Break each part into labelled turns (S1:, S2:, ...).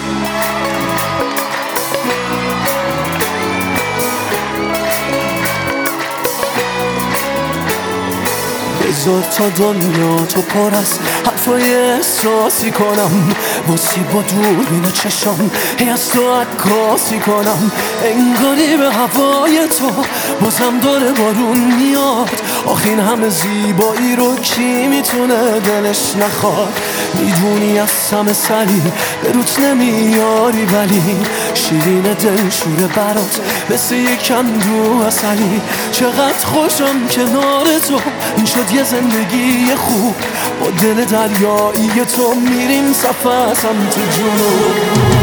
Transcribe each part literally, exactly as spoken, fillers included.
S1: بذار تا دنیا تو پر از حرفای احساسی کنم، واسه با دوربین چشم هی از تو عکاسی کنم. انگاری به هوای تو بازم داره بارون میاد. آخه این همه زیبایی رو کی میتونه دلش نخواد؟ میدونی از همه سری به روت نمیاری، ولی شیرین دل شوره برات مثل یک کندو عسلی. چقدر خوشم کنار تو، این شد یه زندگی خوب. با دل دریایی تو میریم سفر سمت جنوب.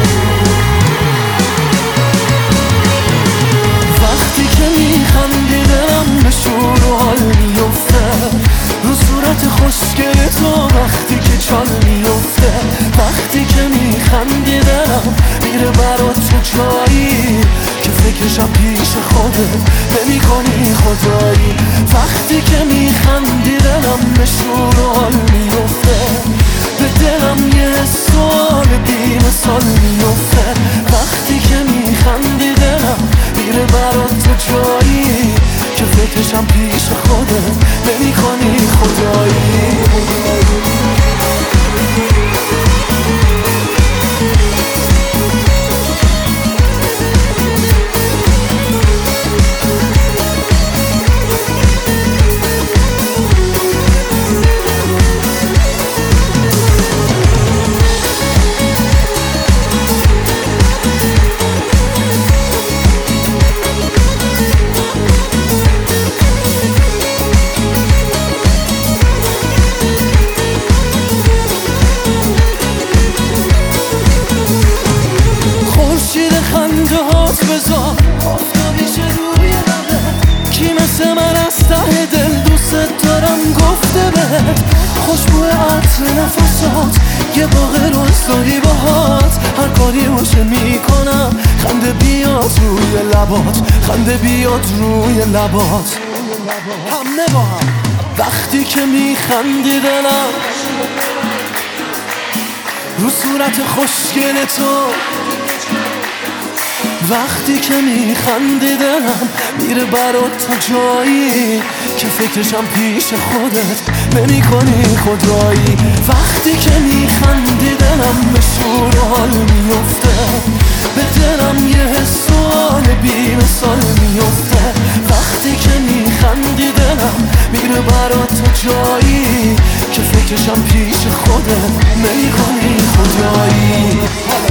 S1: وقتی که میخندی دلم به شور و حال میفته، رو صورت خوشگل تو وقتی که چال میفته. وقتی که میخندی دلم میره برات تو جایی که فکرشم پیش خودت نمی کنی خدایی. وقتی که میخندی دلم به شور و حال میفته، به دلم یه سال بی مثال میفته. وقتی که میخندی دلم میره برات تو جایی که فکرشم پیش خودت نمی کنی خدایی. خنده هات بذار آفتابیش روی لبت، کی مثل من از ته دل دوست دارم گفته بهت. خوشبو عطر نفسات یه باغ روز داری باهات، هر کاری باشه میکنم خنده بیاد روی لبات، خنده بیاد روی لبات. همه با هم وقتی که میخندی دلم رو صورت خوشگل تو، وقتی که میخندی دلم میره برات تو جایی که فکرشم پیش خودت نمی کنی خدایی. وقتی که میخندی دلم به شور و حال میفته، به دلم یه حسال بی مثال میفته. وقتی که میخندی دلم میره برات تو جایی که فکرشم پیش خودت نمی کنی خدایی.